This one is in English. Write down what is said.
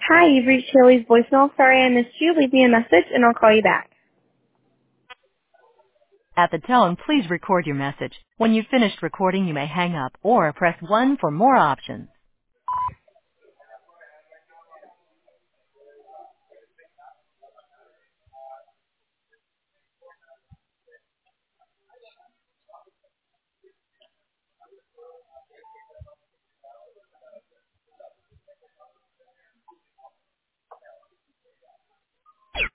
Hi, you've reached Haley's voicemail. Sorry I missed you. Leave me a message and I'll call you back. At the tone, please record your message. When you've finished recording, you may hang up or press 1 for more options.